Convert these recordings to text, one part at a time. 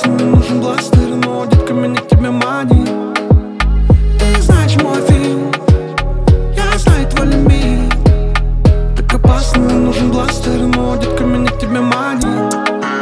нужен бластер, но детка меня к тебе манит. Ты знаешь мой фильм, я знаю твой лимит. Так опасно, нужен бластер, но детка меня к тебе манит.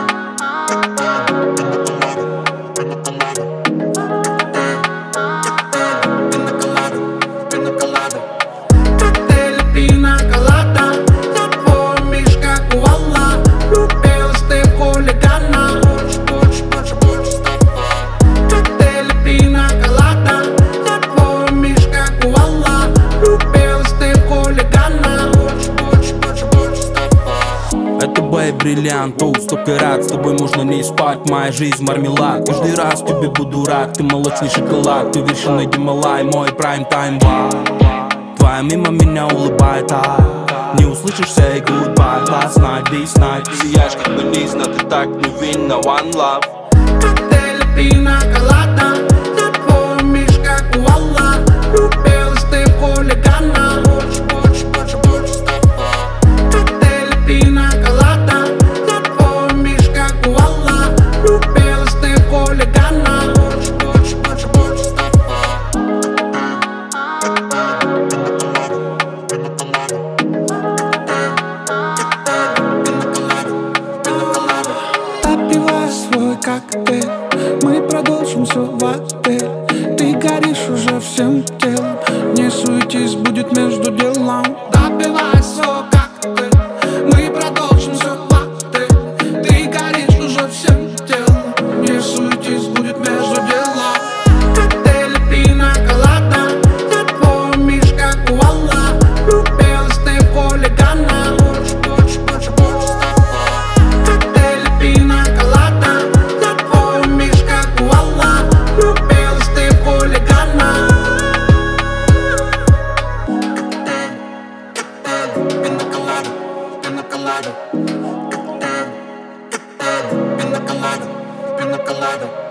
Это бэй, бриллиант, оу, столько рад. С тобой можно не спать, моя жизнь мармелад. Каждый раз тебе буду рад, ты молочный шоколад. Ты вершина Гималай, мой прайм-тайм вайб. Твоя мимо меня улыбает, не услышишь say goodbye. Last night, this night. Ты сияешь как белизна, ты так невинна, one love. Коктейли, пина, колада. Я твой миш, как у Алла. Влюбилась ты в хулигана. Больше, больше, больше стопа. Коктейли, пина, колада. Я твой миш, как у Алла. Влюбилась ты в хулигана. Больше, больше, больше, больше стопа. Допивай свой коктейль, мы продолжим все в отель. Ты горишь уже всем телом, не суетись, будет между делом. Допивай свой коктейль, мы продолжим все в отель. Ты горишь уже всем телом, не суетись, будет между делом. Коктейли, пина, колада. Я твой миш, как у Алла. Влюбилась ты в хулигана. Больше, больше, больше, больше стопа. Коктейли, пина, колада. Я твой миш, как у Алла. Влюбилась ты в хулигана. Коктейль, пина, колада, пина, колада. Коктейль, пина, колада, пина, колада.